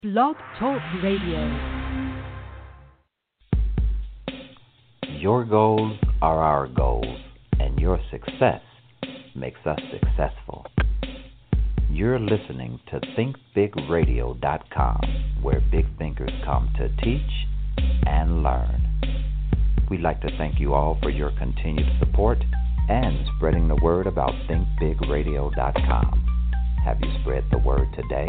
Blog Talk Radio. Your goals are our goals, and your success makes us successful. You're listening to ThinkBigRadio.com, where big thinkers come to teach and learn. We'd like to thank you all for your continued support and spreading the word about ThinkBigRadio.com. Have you spread the word today?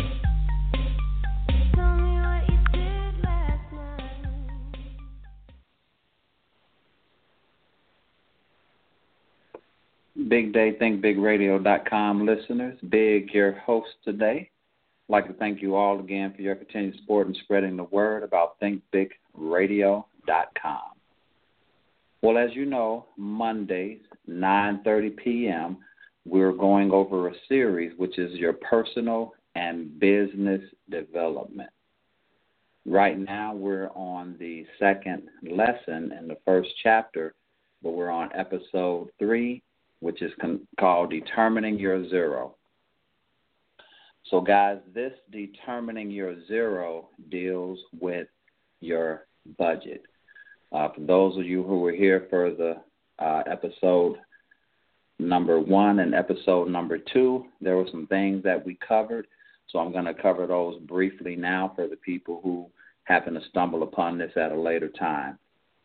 Big Day, ThinkBigRadio.com listeners. Big, your host today. I'd like to thank you all again for your continued support and spreading the word about ThinkBigRadio.com. Well, as you know, Mondays, 9:30 p.m., we're going over a series which is your personal and business development. Right now, we're on the second lesson in the first chapter, but we're on episode 3, which is called Determining Your Zero. So, guys, this Determining Your Zero deals with your budget. For those of you who were here for the episode number 1 and episode number 2, there were some things that we covered. So I'm going to cover those briefly now for the people who happen to stumble upon this at a later time.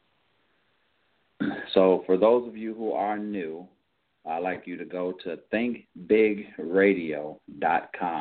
So for those of you who are new, I'd like you to go to thinkbigradio.com,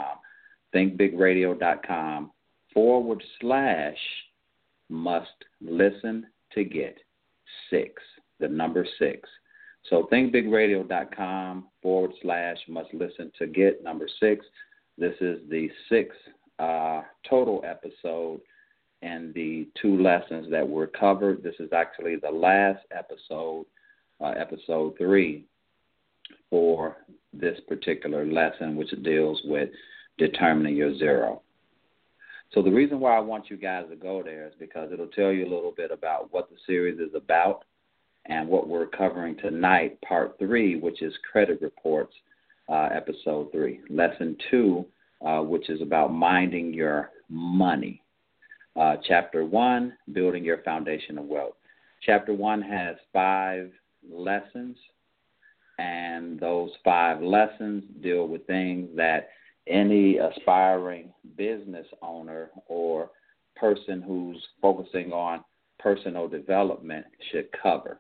thinkbigradio.com/must listen to get 6, the number 6. So thinkbigradio.com/must listen to get number 6. This is the 6th total episode and the 2 lessons that were covered. This is actually the last episode, episode 3. For this particular lesson, which deals with determining your zero. So the reason why I want you guys to go there is because it'll tell you a little bit about what the series is about and what we're covering tonight, part 3, which is credit reports, episode 3. Lesson 2, which is about minding your money. Chapter 1, building your foundation of wealth. Chapter 1 has 5 lessons. And those 5 lessons deal with things that any aspiring business owner or person who's focusing on personal development should cover.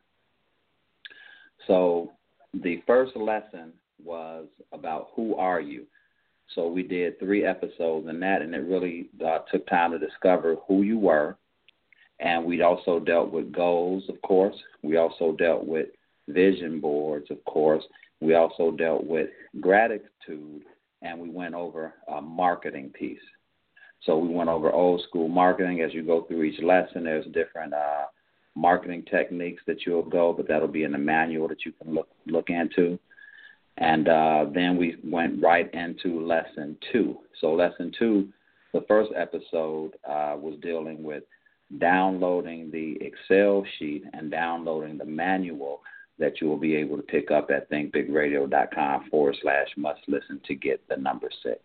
So the first lesson was about who are you. So we did 3 episodes in that, and it really took time to discover who you were. And we also dealt with goals, of course. We also dealt with vision boards, of course. We also dealt with gratitude, and we went over a marketing piece. So we went over old school marketing. As you go through each lesson, there's different marketing techniques that you'll go, but that'll be in the manual that you can look into. And then we went right into lesson 2. So lesson 2, the first episode was dealing with downloading the Excel sheet and downloading the manual that you will be able to pick up at thinkbigradio.com/must listen to get the number 6.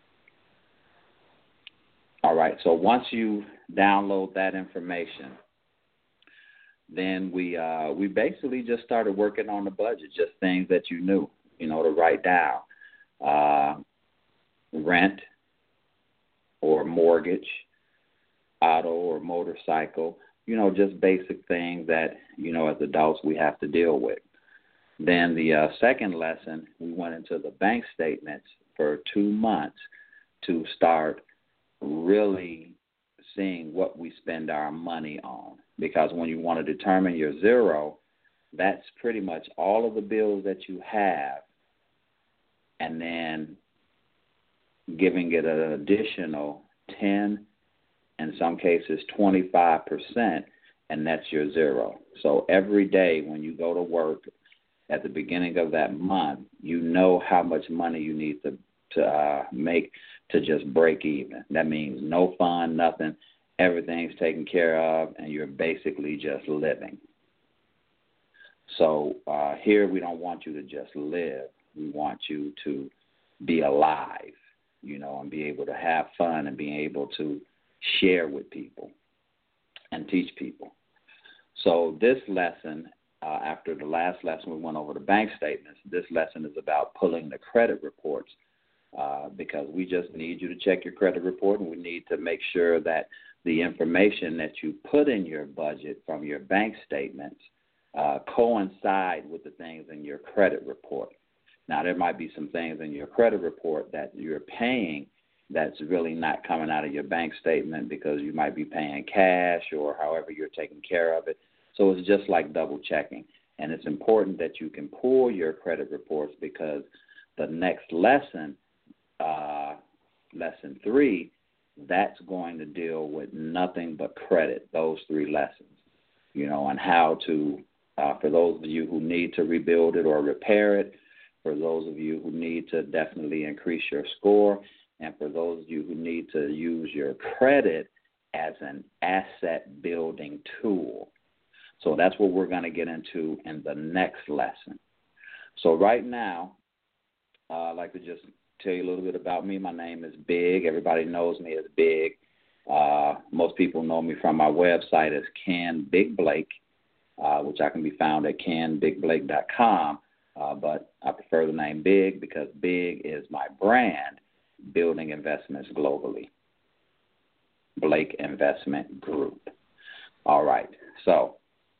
All right, so once you download that information, then we basically just started working on the budget, just things that you knew, to write down. Rent or mortgage, auto or motorcycle, just basic things that, as adults we have to deal with. Then the second lesson, we went into the bank statements for 2 months to start really seeing what we spend our money on. Because when you want to determine your zero, that's pretty much all of the bills that you have, and then giving it an additional 10, in some cases 25%, and that's your zero. So every day when you go to work at the beginning of that month, you know how much money you need to make to just break even. That means no fun, nothing. Everything's taken care of, and you're basically just living. So here we don't want you to just live. We want you to be alive, and be able to have fun and being able to share with people, and teach people. So this lesson, after the last lesson we went over the bank statements, this lesson is about pulling the credit reports because we just need you to check your credit report, and we need to make sure that the information that you put in your budget from your bank statements coincide with the things in your credit report. Now, there might be some things in your credit report that you're paying that's really not coming out of your bank statement because you might be paying cash or however you're taking care of it. So it's just like double checking. And it's important that you can pull your credit reports because the next lesson, lesson 3, that's going to deal with nothing but credit, those 3 lessons, and how to, for those of you who need to rebuild it or repair it, for those of you who need to definitely increase your score, and for those of you who need to use your credit as an asset building tool. So that's what we're going to get into in the next lesson. So right now, I'd like to just tell you a little bit about me. My name is Big. Everybody knows me as Big. Most people know me from my website as Ken Big Blake, which I can be found at kenbigblake.com. But I prefer the name Big because Big is my brand, building investments globally. Blake Investment Group. All right. So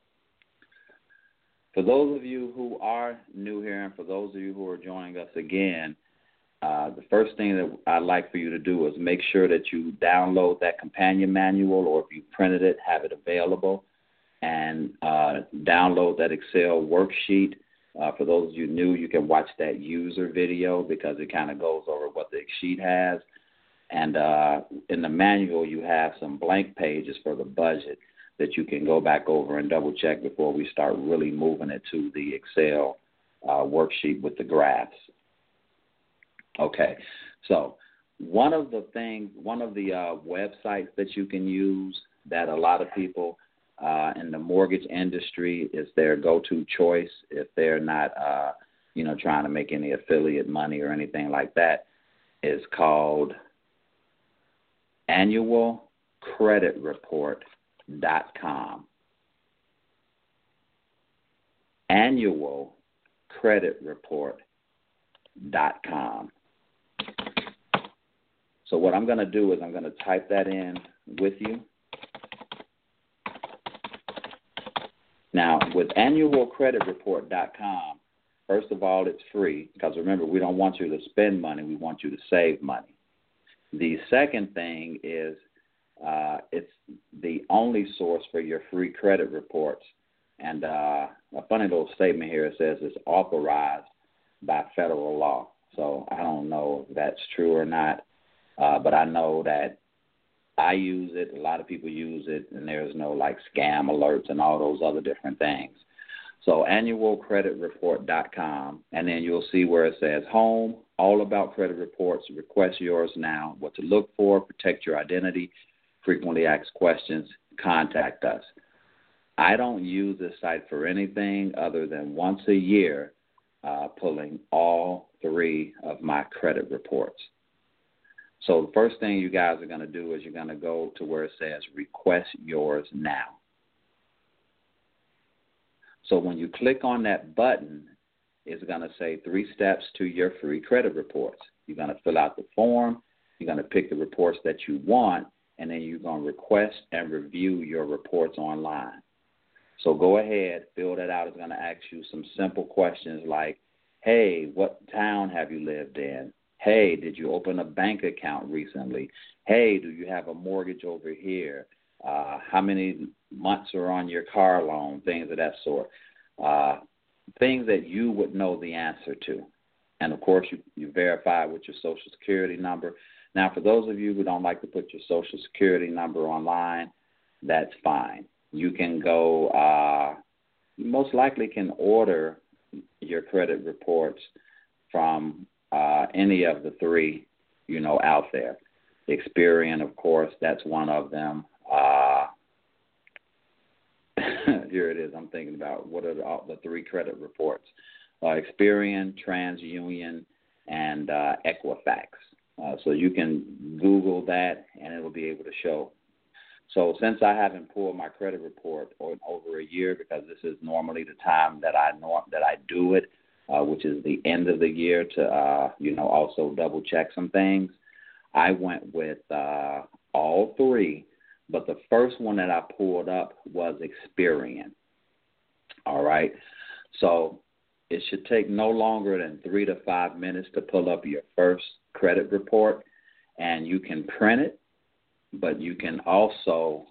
for those of you who are new here and for those of you who are joining us again, the first thing that I'd like for you to do is make sure that you download that companion manual, or if you printed it, have it available, and download that Excel worksheet. For those of you new, you can watch that user video because it kind of goes over what the sheet has. And in the manual, you have some blank pages for the budget that you can go back over and double check before we start really moving it to the Excel worksheet with the graphs. Okay, so one of the websites that you can use that a lot of people in the mortgage industry is their go-to choice if they're not, trying to make any affiliate money or anything like that, is called annualcreditreport.com. Annualcreditreport.com. So what I'm going to do is I'm going to type that in with you. Now, with annualcreditreport.com, first of all, it's free because, remember, we don't want you to spend money. We want you to save money. The second thing is it's the only source for your free credit reports. And a funny little statement here, it says it's authorized by federal law. So I don't know if that's true or not, but I know that I use it, a lot of people use it, and there's no scam alerts and all those other different things. So annualcreditreport.com, and then you'll see where it says home, all about credit reports, request yours now, what to look for, protect your identity, frequently asked questions, contact us. I don't use this site for anything other than once a year pulling all 3 of my credit reports. So the first thing you guys are going to do is you're going to go to where it says request yours now. So when you click on that button, it's going to say 3 steps to your free credit reports. You're going to fill out the form. You're going to pick the reports that you want, and then you're going to request and review your reports online. So go ahead, fill that out. It's going to ask you some simple questions like, hey, what town have you lived in? Hey, did you open a bank account recently? Hey, do you have a mortgage over here? How many months are on your car loan? Things of that sort. Things that you would know the answer to. And, of course, you verify with your Social Security number. Now, for those of you who don't like to put your Social Security number online, that's fine. You can go, you most likely can order your credit reports from any of the 3, out there. Experian, of course, that's one of them. Here it is. I'm thinking about what are the 3 credit reports. Experian, TransUnion, and Equifax. So you can Google that, and it will be able to show. So since I haven't pulled my credit report in over a year, because this is normally the time that I do it, which is the end of the year to also double check some things, I went with all three, but the first one that I pulled up was Experian. All right, so it should take no longer than 3 to 5 minutes to pull up your first credit report, and you can print it, but you can also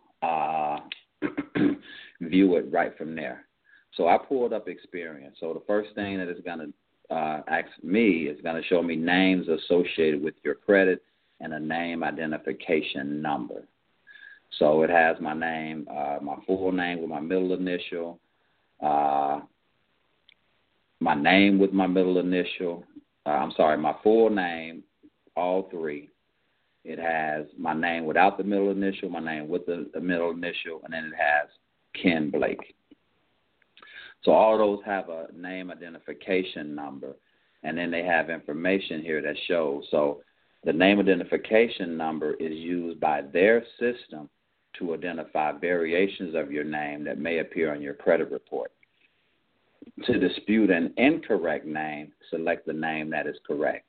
view it right from there. So I pulled up Experian. So the first thing that it's going to ask me is going to show me names associated with your credit and a name identification number. So it has my name, my full name with my middle initial, my name with my middle initial, my full name, all three. It has my name without the middle initial, my name with the middle initial, and then it has Ken Blake. So all those have a name identification number, and then they have information here that shows. So the name identification number is used by their system to identify variations of your name that may appear on your credit report. To dispute an incorrect name, select the name that is correct.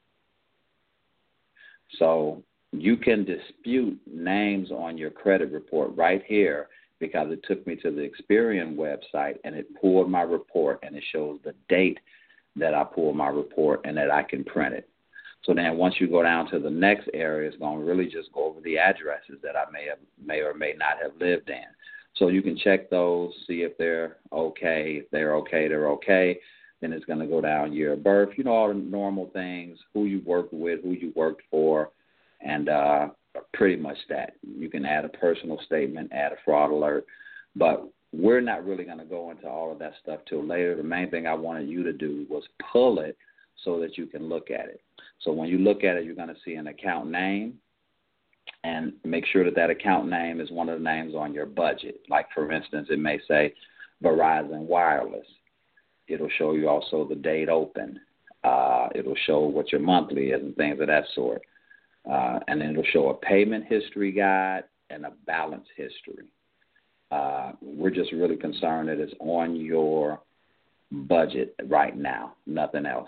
So you can dispute names on your credit report right here, because it took me to the Experian website and it pulled my report, and it shows the date that I pulled my report and that I can print it. So then once you go down to the next area, it's going to really just go over the addresses that I may or may not have lived in. So you can check those, see if they're okay. If they're okay, they're okay. Then it's going to go down year of birth, all the normal things, who you worked with, who you worked for, and pretty much that. You can add a personal statement, add a fraud alert, but we're not really going to go into all of that stuff till later. The main thing I wanted you to do was pull it so that you can look at it. So when you look at it, you're going to see an account name, and make sure that account name is one of the names on your budget. Like, for instance, it may say Verizon Wireless. It'll show you also the date open. It'll show what your monthly is and things of that sort. And then it'll show a payment history guide and a balance history. We're just really concerned that it's on your budget right now, nothing else.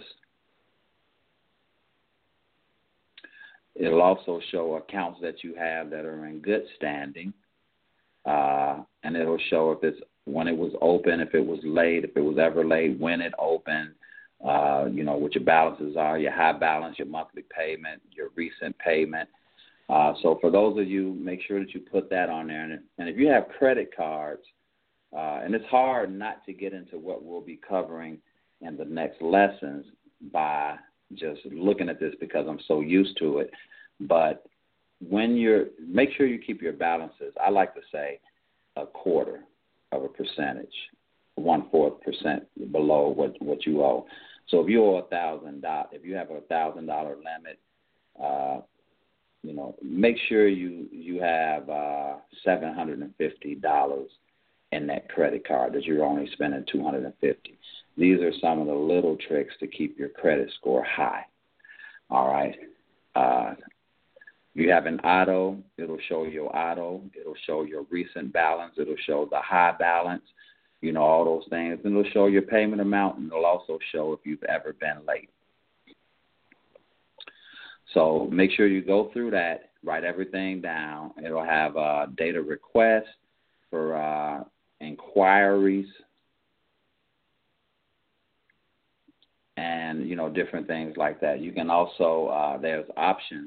It'll also show accounts that you have that are in good standing, and it'll show if it's when it was open, if it was late, if it was ever late, when it opened, what your balances are, your high balance, your monthly payment, your recent payment. So for those of you, make sure that you put that on there. And if you have credit cards, and it's hard not to get into what we'll be covering in the next lessons by just looking at this, because I'm so used to it. But make sure you keep your balances. I like to say 1/4%, 1/4% below what you owe. So if you owe $1,000, if you have a $1,000 limit, make sure you have $750 in that credit card, that you're only spending $250. These are some of the little tricks to keep your credit score high. All right. If you have an auto, it'll show your auto. It'll show your recent balance. It'll show the high balance, all those things. And it'll show your payment amount, and it'll also show if you've ever been late. So make sure you go through that, write everything down. It'll have data requests for inquiries, and, different things like that. You can also, there's options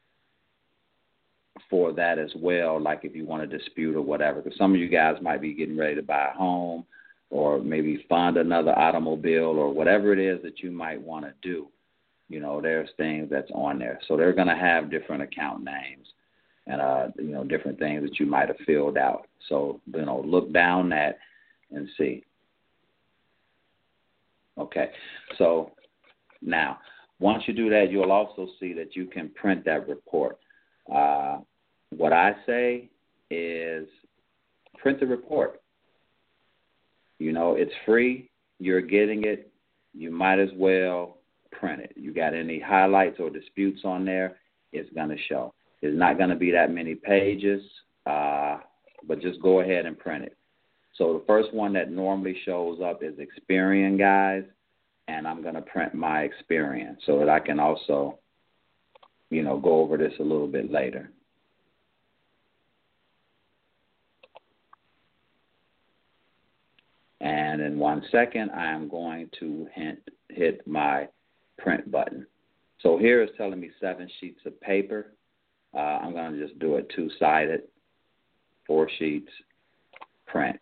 for that as well, like if you want to dispute or whatever, because some of you guys might be getting ready to buy a home or maybe fund another automobile or whatever it is that you might want to do. There's things that's on there. So they're going to have different account names and, different things that you might have filled out. So, look down that and see. Okay, so now, once you do that, you'll also see that you can print that report. What I say is print the report. It's free. You're getting it. You might as well print it. You got any highlights or disputes on there, it's going to show. It's not going to be that many pages, but just go ahead and print it. So the first one that normally shows up is Experian, guys, and I'm going to print my Experian so that I can also, go over this a little bit later. And in 1 second, I am going to hit my print button. So here it's telling me 7 sheets of paper. I'm going to just do it 2-sided, 4 sheets, print.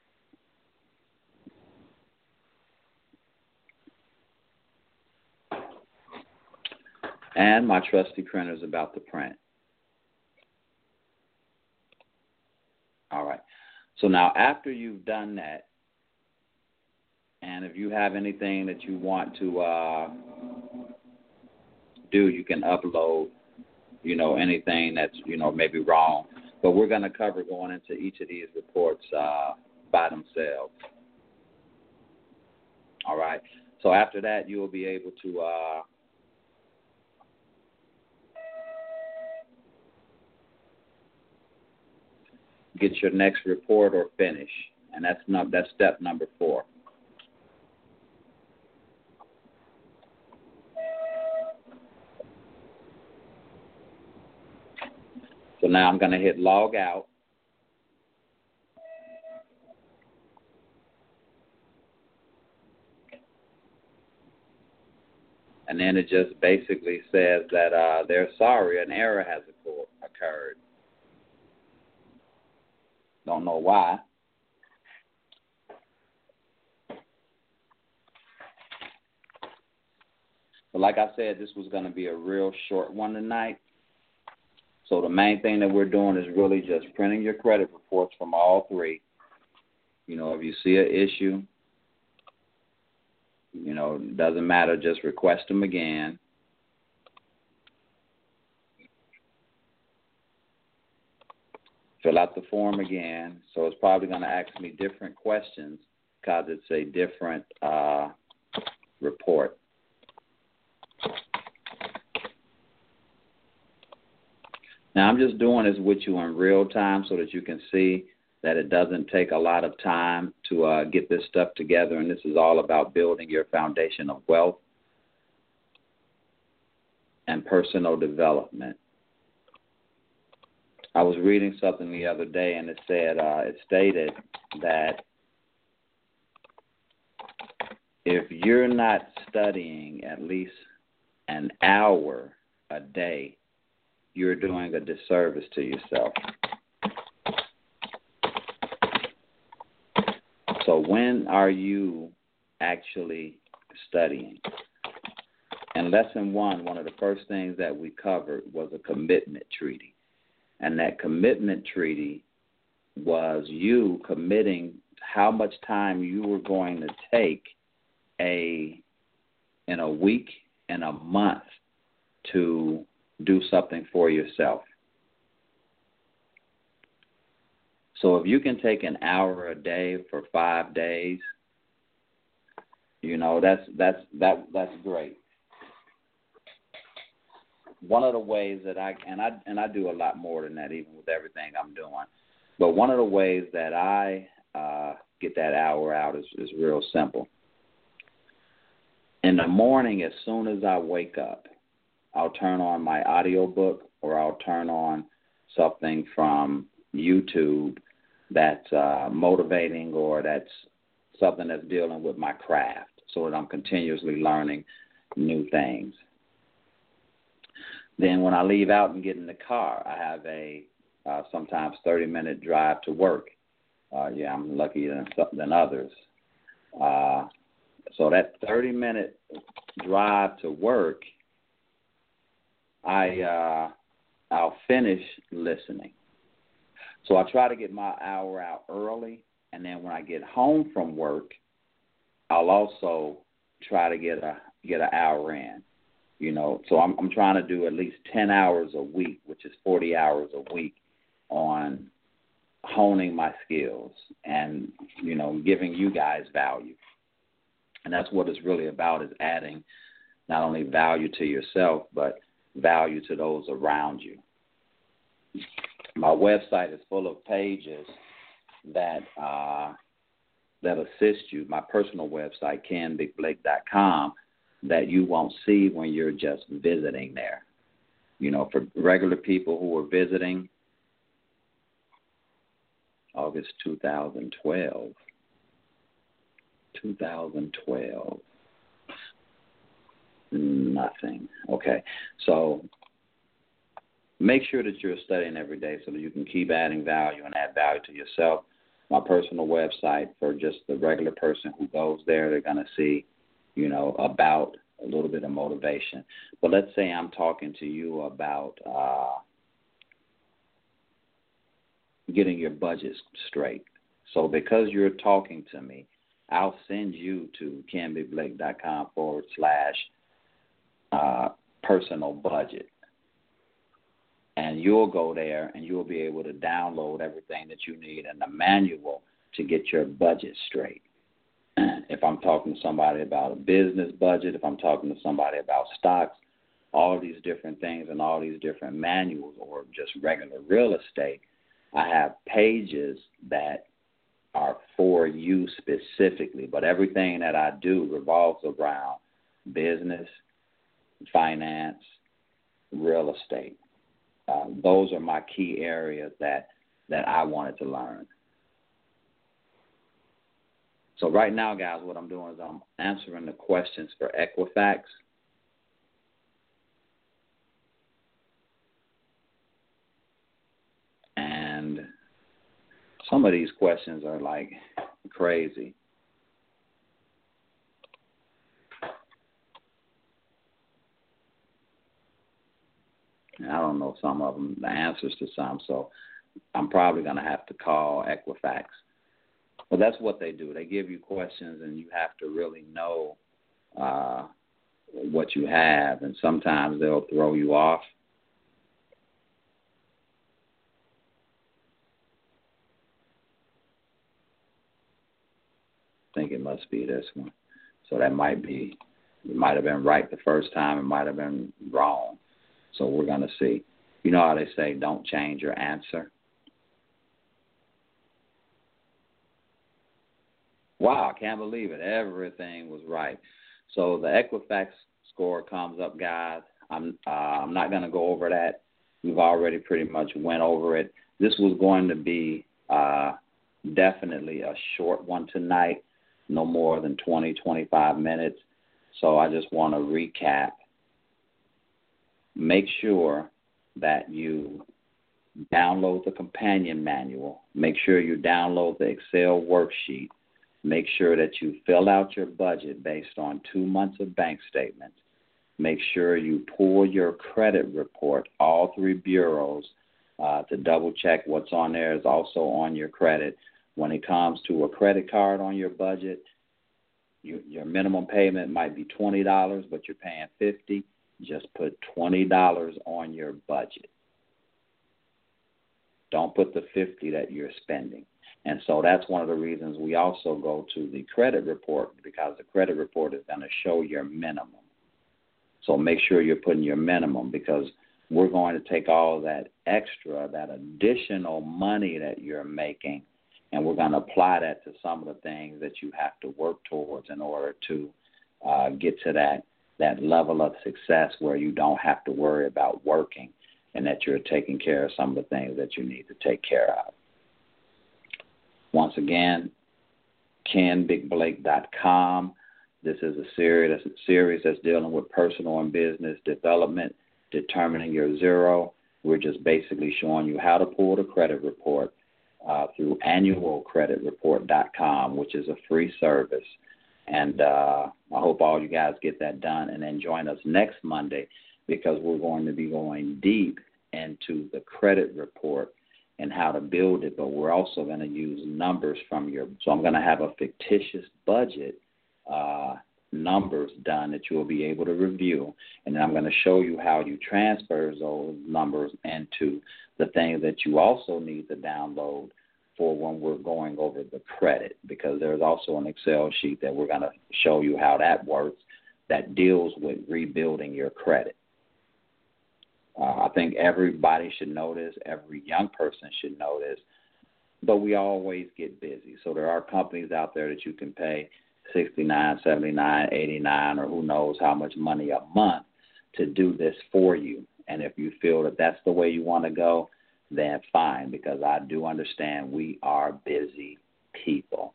And my trusty printer is about to print. All right. So now after you've done that, and if you have anything that you want to do, you can upload, anything that's, maybe wrong. But we're going to cover going into each of these reports by themselves. All right. So after that, you will be able to get your next report or finish, and that's step number 4. So now I'm going to hit log out. And then it just basically says that they're sorry, an error has occurred. Don't know why. But like I said, this was going to be a real short one tonight. So the main thing that we're doing is really just printing your credit reports from all 3. If you see an issue, it doesn't matter, just request them again. Fill out the form again. So it's probably going to ask me different questions because it's a different report. Now, I'm just doing this with you in real time so that you can see that it doesn't take a lot of time to get this stuff together, and this is all about building your foundation of wealth and personal development. I was reading something the other day, and it stated that if you're not studying at least an hour a day, you're doing a disservice to yourself. So when are you actually studying? In lesson 1, one of the first things that we covered was a commitment treaty. And that commitment treaty was you committing how much time you were going to take in a week, in a month, to do something for yourself. So if you can take an hour a day for 5 days, that's great. One of the ways that I do a lot more than that, even with everything I'm doing. But one of the ways that I get that hour out is real simple. In the morning, as soon as I wake up, I'll turn on my audiobook or I'll turn on something from YouTube that's motivating or that's something that's dealing with my craft so that I'm continuously learning new things. Then when I leave out and get in the car, I have a sometimes 30-minute drive to work. I'm luckier than others. So that 30-minute drive to work, I'll finish listening. So I try to get my hour out early, and then when I get home from work, I'll also try to get an hour in. So I'm trying to do at least 10 hours a week, which is 40 hours a week, on honing my skills and, giving you guys value. And that's what it's really about, is adding not only value to yourself, but value to those around you. My website is full of pages that assist you. My personal website, KenBigBlake.com, that you won't see when you're just visiting there. You know, for regular people who are visiting, August 2012. Nothing. Okay. So make sure that you're studying every day so that you can keep adding value and add value to yourself. My personal website, for just the regular person who goes there, they're going to see, you know, about a little bit of motivation. But let's say I'm talking to you about getting your budget straight. So because you're talking to me, I'll send you to KenBigBlake.com/personal budget. And you'll go there and you'll be able to download everything that you need in the manual to get your budget straight. If I'm talking to somebody about a business budget, if I'm talking to somebody about stocks, all of these different things and all these different manuals, or just regular real estate, I have pages that are for you specifically. But everything that I do revolves around business, finance, real estate. Those are my key areas that I wanted to learn. So right now, guys, what I'm doing is I'm answering the questions for Equifax. And some of these questions are like crazy. And I don't know some of them, the answers to some, so I'm probably going to have to call Equifax. But that's what they do. They give you questions, and you have to really know what you have, and sometimes they'll throw you off. I think it must be this one. So that might be, it might have been right the first time, it might have been wrong. So we're going to see. You know how they say, don't change your answer? Wow, I can't believe it. Everything was right. So the Equifax score comes up, guys. I'm not going to go over that. We've already pretty much went over it. This was going to be definitely a short one tonight, no more than 20, 25 minutes. So I just want to recap. Make sure that you download the companion manual. Make sure you download the Excel worksheet. Make sure that you fill out your budget based on 2 months of bank statements. Make sure you pull your credit report, all 3 bureaus, to double check what's on there is also on your credit. When it comes to a credit card on your budget, your minimum payment might be $20, but you're paying $50. Just put $20 on your budget. Don't put the $50 that you're spending. And so that's one of the reasons we also go to the credit report, because the credit report is going to show your minimum. So make sure you're putting your minimum, because we're going to take all that extra, that additional money that you're making, and we're going to apply that to some of the things that you have to work towards in order to get to that level of success where you don't have to worry about working, and that you're taking care of some of the things that you need to take care of. Once again, KenBigBlake.com. This is a series that's dealing with personal and business development, determining your zero. We're just basically showing you how to pull the credit report through annualcreditreport.com, which is a free service. And I hope all you guys get that done, and then join us next Monday, because we're going to be going deep into the credit report and how to build it, but we're also going to use numbers from so I'm going to have a fictitious budget numbers done that you'll be able to review, and then I'm going to show you how you transfer those numbers into the things that you also need to download for when we're going over the credit, because there's also an Excel sheet that we're going to show you how that works that deals with rebuilding your credit. I think everybody should know this. Every young person should know this. But we always get busy. So there are companies out there that you can pay $69, $79, $89, or who knows how much money a month to do this for you. And if you feel that that's the way you want to go, then fine, because I do understand we are busy people.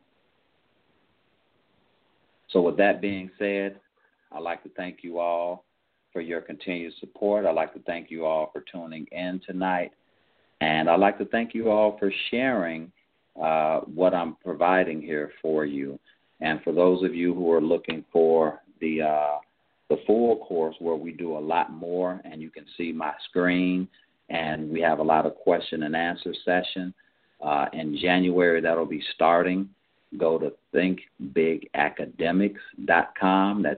So with that being said, I'd like to thank you all for your continued support. I'd like to thank you all for tuning in tonight. And I'd like to thank you all for sharing what I'm providing here for you. And for those of you who are looking for the full course where we do a lot more, and you can see my screen, and we have a lot of question and answer session. In January, that'll be starting. Go to thinkbigacademics.com. That's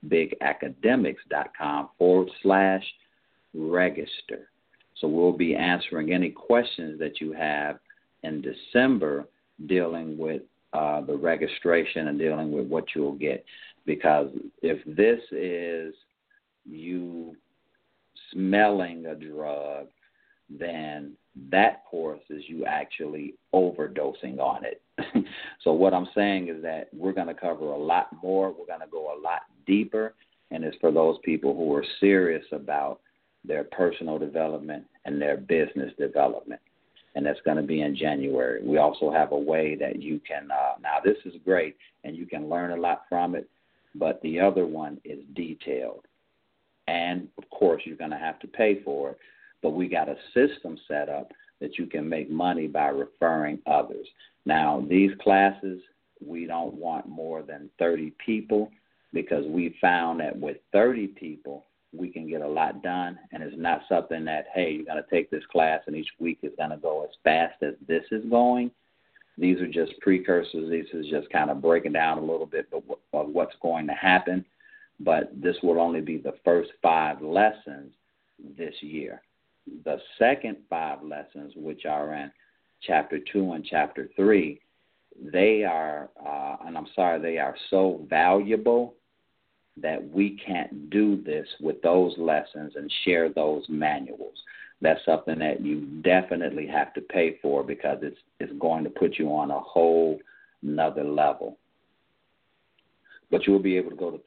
thinkbigacademics.com/register. So we'll be answering any questions that you have in December dealing with the registration and dealing with what you'll get. Because if this is you smelling a drug, then that course is you actually overdosing on it. So what I'm saying is that we're going to cover a lot more. We're going to go a lot deeper, and it's for those people who are serious about their personal development and their business development. And that's going to be in January. We also have a way that you can, now this is great, and you can learn a lot from it, but the other one is detailed. And, of course, you're going to have to pay for it, but we got a system set up that you can make money by referring others. Now, these classes, we don't want more than 30 people because we found that with 30 people, we can get a lot done, and it's not something that, hey, you're going to take this class and each week is going to go as fast as this is going. These are just precursors. This is just kind of breaking down a little bit of what's going to happen, but this will only be the first 5 lessons this year. The second 5 lessons, which are in Chapter 2 and Chapter 3, they are, they are so valuable that we can't do this with those lessons and share those manuals. That's something that you definitely have to pay for because it's going to put you on a whole nother level. But you'll be able to go to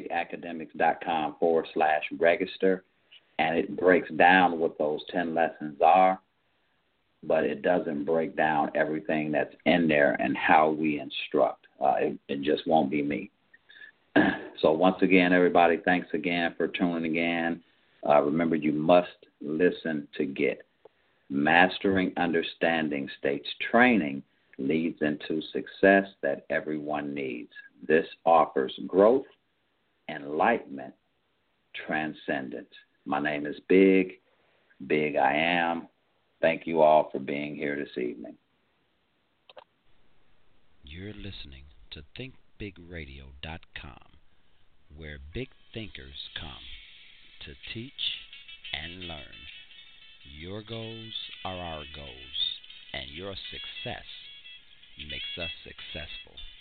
thinkbigacademics.com/register, and it breaks down what those 10 lessons are, but it doesn't break down everything that's in there and how we instruct. It just won't be me. So once again, everybody, thanks again for tuning in. Remember, you must listen to get. Mastering understanding states training leads into success that everyone needs. This offers growth, enlightenment, transcendence. My name is Big I Am. Thank you all for being here this evening. You're listening to thinkbigradio.com, where big thinkers come to teach and learn. Your goals are our goals, and your success makes us successful.